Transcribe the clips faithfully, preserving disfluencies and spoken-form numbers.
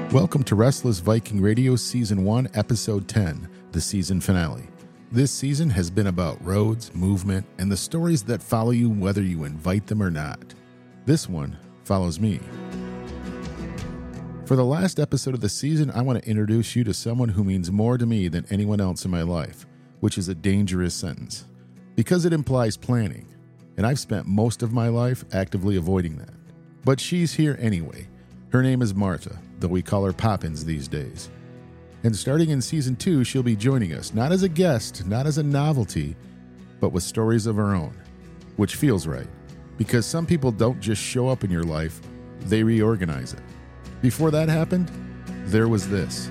Welcome to Restless Viking Radio Season one, Episode ten, the season finale. This season has been about roads, movement, and the stories that follow you whether you invite them or not. This one follows me. For the last episode of the season, I want to introduce you to someone who means more to me than anyone else in my life, which is a dangerous sentence, because it implies planning, and I've spent most of my life actively avoiding that. But she's here anyway. Her name is Martha, though we call her Poppins these days. And starting in Season two, she'll be joining us, not as a guest, not as a novelty, but with stories of her own, which feels right, because some people don't just show up in your life, they reorganize it. Before that happened, there was this.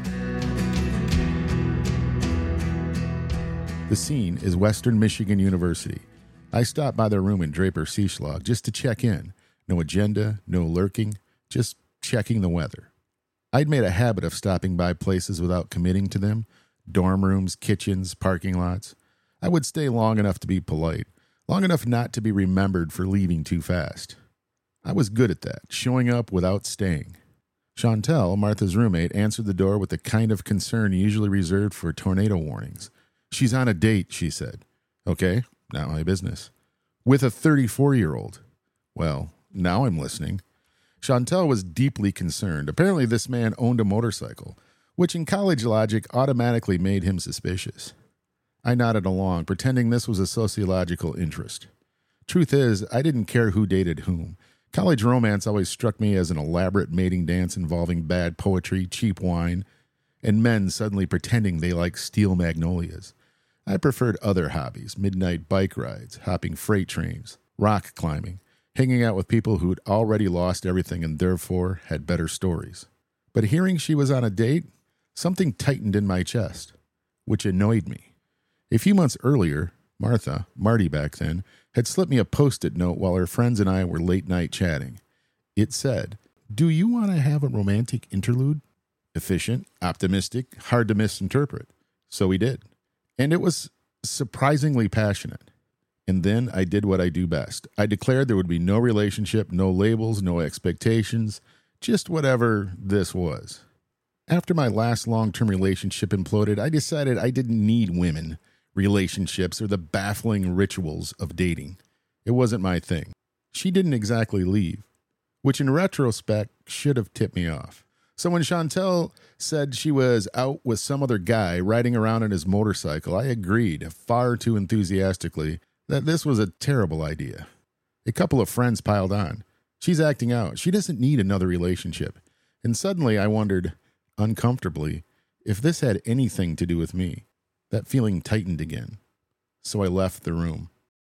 The scene is Western Michigan University. I stopped by their room in Draper Seeschlag just to check in. No agenda, no lurking, just checking the weather. I'd made a habit of stopping by places without committing to them, dorm rooms, kitchens, parking lots. I would stay long enough to be polite, long enough not to be remembered for leaving too fast. I was good at that, showing up without staying. Chantel, Martha's roommate, answered the door with the kind of concern usually reserved for tornado warnings. She's on a date, she said. Okay, not my business. With a thirty-four-year-old. Well, now I'm listening. Chantel was deeply concerned. Apparently this man owned a motorcycle, which in college logic automatically made him suspicious. I nodded along, pretending this was a sociological interest. Truth is, I didn't care who dated whom. College romance always struck me as an elaborate mating dance involving bad poetry, cheap wine, and men suddenly pretending they like steel magnolias. I preferred other hobbies, midnight bike rides, hopping freight trains, rock climbing, hanging out with people who'd already lost everything and therefore had better stories. But hearing she was on a date, something tightened in my chest, which annoyed me. A few months earlier, Martha, Marty back then, had slipped me a post-it note while her friends and I were late-night chatting. It said, "Do you want to have a romantic interlude?" Efficient, optimistic, hard to misinterpret. So we did. And it was surprisingly passionate. And then I did what I do best. I declared there would be no relationship, no labels, no expectations, just whatever this was. After my last long-term relationship imploded, I decided I didn't need women, relationships, or the baffling rituals of dating. It wasn't my thing. She didn't exactly leave, which in retrospect should have tipped me off. So when Chantel said she was out with some other guy riding around on his motorcycle, I agreed, far too enthusiastically, that this was a terrible idea. A couple of friends piled on. She's acting out. She doesn't need another relationship. And suddenly I wondered, uncomfortably, if this had anything to do with me. That feeling tightened again. So I left the room.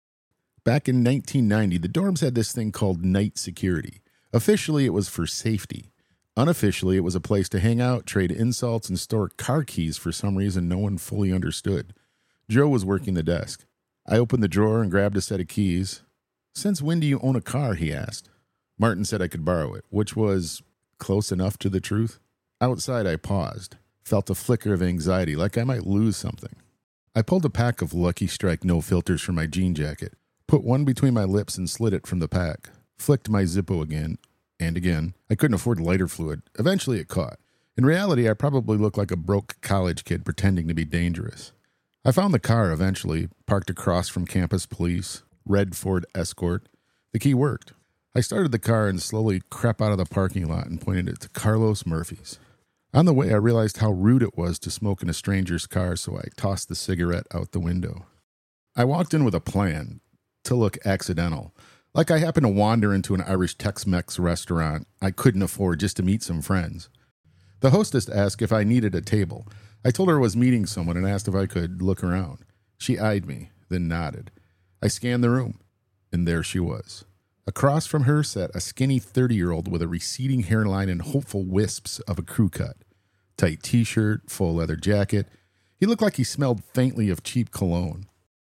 Back in nineteen ninety, the dorms had this thing called night security. Officially, it was for safety. Unofficially, it was a place to hang out, trade insults, and store car keys for some reason no one fully understood. Joe was working the desk. I opened the drawer and grabbed a set of keys. "Since when do you own a car?" he asked. Martin said I could borrow it, which was close enough to the truth. Outside, I paused, felt a flicker of anxiety, like I might lose something. I pulled a pack of Lucky Strike no filters from my jean jacket, put one between my lips and slid it from the pack, flicked my Zippo again and again. I couldn't afford lighter fluid. Eventually it caught. In reality, I probably looked like a broke college kid pretending to be dangerous. I found the car eventually, parked across from campus police, red Ford Escort. The key worked. I started the car and slowly crept out of the parking lot and pointed it to Carlos Murphy's. On the way, I realized how rude it was to smoke in a stranger's car, so I tossed the cigarette out the window. I walked in with a plan, to look accidental, like I happened to wander into an Irish Tex-Mex restaurant I couldn't afford just to meet some friends. The hostess asked if I needed a table. I told her I was meeting someone and asked if I could look around. She eyed me, then nodded. I scanned the room, and there she was. Across from her sat a skinny thirty-year-old with a receding hairline and hopeful wisps of a crew cut. Tight t-shirt, full leather jacket. He looked like he smelled faintly of cheap cologne.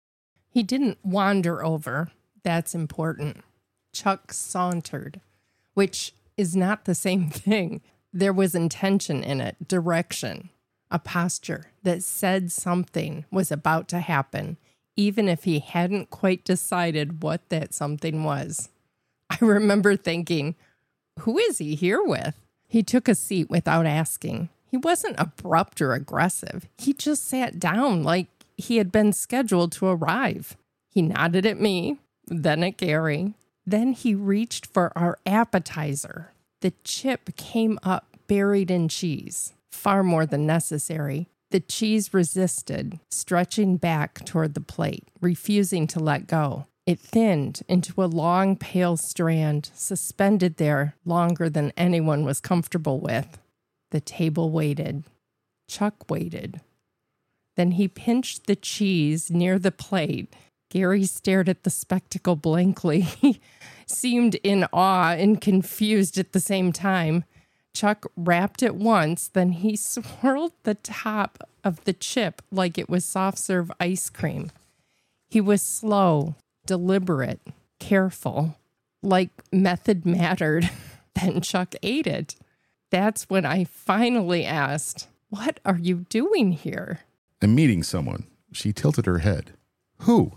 He didn't wander over. That's important. Chuck sauntered, which is not the same thing. There was intention in it, direction. A posture that said something was about to happen, even if he hadn't quite decided what that something was. I remember thinking, who is he here with? He took a seat without asking. He wasn't abrupt or aggressive. He just sat down like he had been scheduled to arrive. He nodded at me, then at Gary. Then he reached for our appetizer. The chip came up buried in cheese, far more than necessary. The cheese resisted, stretching back toward the plate, refusing to let go. It thinned into a long, pale strand, suspended there longer than anyone was comfortable with. The table waited. Chuck waited. Then he pinched the cheese near the plate. Gary stared at the spectacle blankly. He seemed in awe and confused at the same time. Chuck rapped it once, then he swirled the top of the chip like it was soft-serve ice cream. He was slow, deliberate, careful, like method mattered. Then Chuck ate it. That's when I finally asked, "What are you doing here?" I'm meeting someone. She tilted her head. Who?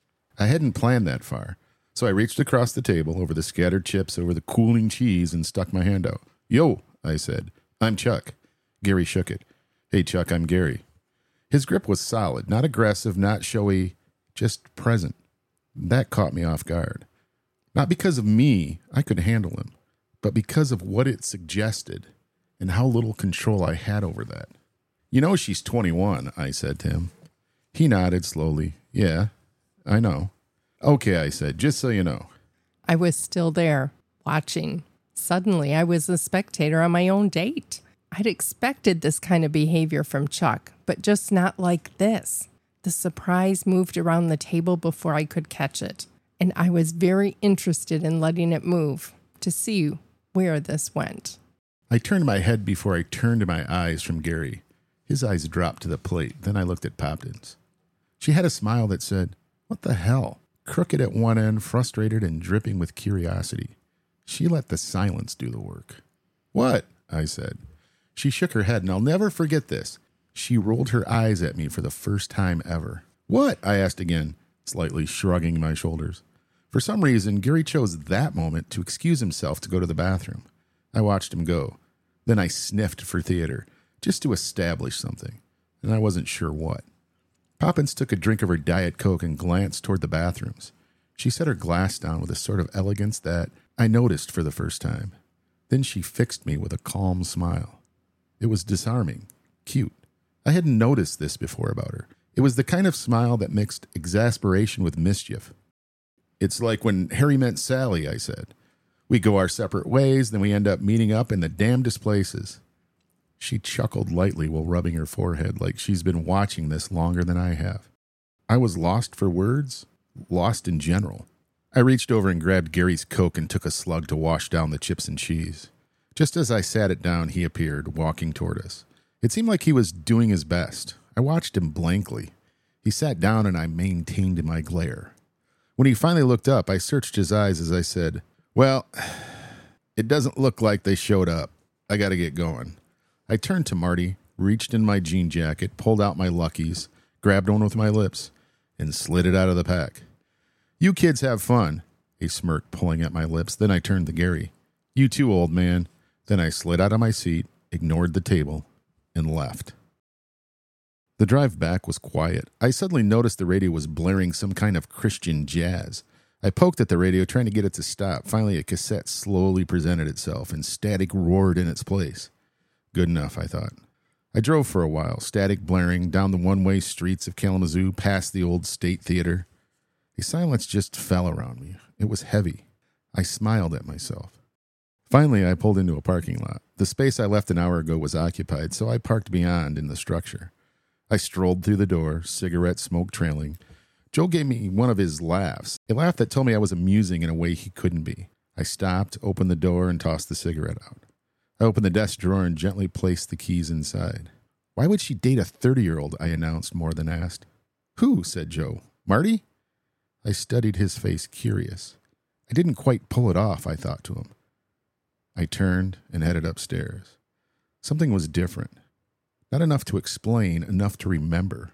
I hadn't planned that far, so I reached across the table over the scattered chips over the cooling cheese and stuck my hand out. Yo, I said. I'm Chuck. Gary shook it. Hey, Chuck, I'm Gary. His grip was solid, not aggressive, not showy, just present. That caught me off guard. Not because of me, I could handle him, but because of what it suggested and how little control I had over that. You know she's twenty-one, I said to him. He nodded slowly. Yeah, I know. Okay, I said, just so you know. I was still there, watching. Suddenly, I was a spectator on my own date. I'd expected this kind of behavior from Chuck, but just not like this. The surprise moved around the table before I could catch it, and I was very interested in letting it move to see where this went. I turned my head before I turned my eyes from Gary. His eyes dropped to the plate. Then I looked at Popkins. She had a smile that said, "What the hell?" Crooked at one end, frustrated and dripping with curiosity. She let the silence do the work. "What?" I said. She shook her head, and I'll never forget this. She rolled her eyes at me for the first time ever. "What?" I asked again, slightly shrugging my shoulders. For some reason, Gary chose that moment to excuse himself to go to the bathroom. I watched him go. Then I sniffed for theater, just to establish something, and I wasn't sure what. Poppins took a drink of her Diet Coke and glanced toward the bathrooms. She set her glass down with a sort of elegance that I noticed for the first time. Then she fixed me with a calm smile. It was disarming, cute. I hadn't noticed this before about her. It was the kind of smile that mixed exasperation with mischief. "It's like when Harry met Sally," I said. "We go our separate ways, then we end up meeting up in the damnedest places." She chuckled lightly while rubbing her forehead like she's been watching this longer than I have. I was lost for words, lost in general. I reached over and grabbed Gary's Coke and took a slug to wash down the chips and cheese. Just as I sat it down, he appeared, walking toward us. It seemed like he was doing his best. I watched him blankly. He sat down and I maintained my glare. When he finally looked up, I searched his eyes as I said, "Well, it doesn't look like they showed up. I gotta get going." I turned to Marty, reached in my jean jacket, pulled out my Luckies, grabbed one with my lips, and slid it out of the pack. "You kids have fun," he smirked, pulling at my lips. Then I turned to Gary. "You too, old man." Then I slid out of my seat, ignored the table, and left. The drive back was quiet. I suddenly noticed the radio was blaring some kind of Christian jazz. I poked at the radio, trying to get it to stop. Finally, a cassette slowly presented itself, and static roared in its place. Good enough, I thought. I drove for a while, static blaring, down the one-way streets of Kalamazoo, past the old State Theater. A silence just fell around me. It was heavy. I smiled at myself. Finally, I pulled into a parking lot. The space I left an hour ago was occupied, so I parked beyond in the structure. I strolled through the door, cigarette smoke trailing. Joe gave me one of his laughs, a laugh that told me I was amusing in a way he couldn't be. I stopped, opened the door, and tossed the cigarette out. I opened the desk drawer and gently placed the keys inside. "Why would she date a thirty-year-old?" I announced more than asked. "Who?" said Joe. "Marty?" I studied his face, curious. I didn't quite pull it off, I thought to him. I turned and headed upstairs. Something was different. Not enough to explain, enough to remember.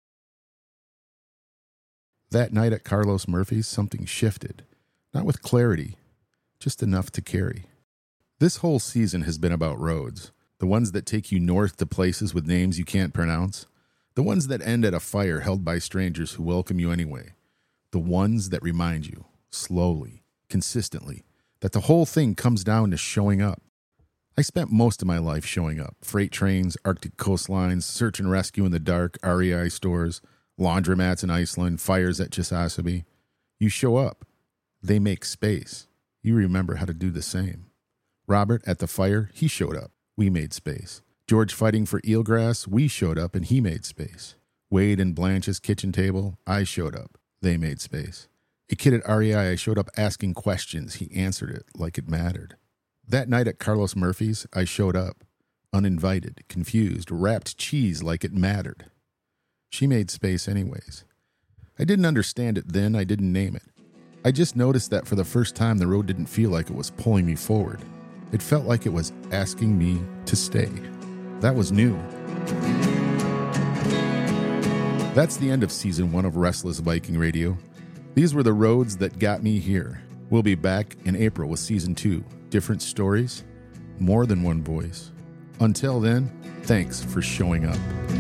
That night at Carlos Murphy's, something shifted. Not with clarity, just enough to carry. This whole season has been about roads. The ones that take you north to places with names you can't pronounce. The ones that end at a fire held by strangers who welcome you anyway. The ones that remind you, slowly, consistently, that the whole thing comes down to showing up. I spent most of my life showing up. Freight trains, Arctic coastlines, search and rescue in the dark, R E I stores, laundromats in Iceland, fires at Chisasibe. You show up. They make space. You remember how to do the same. Robert at the fire, he showed up. We made space. George fighting for eelgrass, we showed up and he made space. Wade and Blanche's kitchen table, I showed up. They made space. A kid at R E I, I showed up asking questions. He answered it like it mattered. That night at Carlos Murphy's, I showed up. Uninvited, confused, wrapped cheese like it mattered. She made space anyways. I didn't understand it then, I didn't name it. I just noticed that for the first time the road didn't feel like it was pulling me forward. It felt like it was asking me to stay. That was new. That's the end of season one of Restless Viking Radio. These were the roads that got me here. We'll be back in April with season two. Different stories, more than one voice. Until then, thanks for showing up.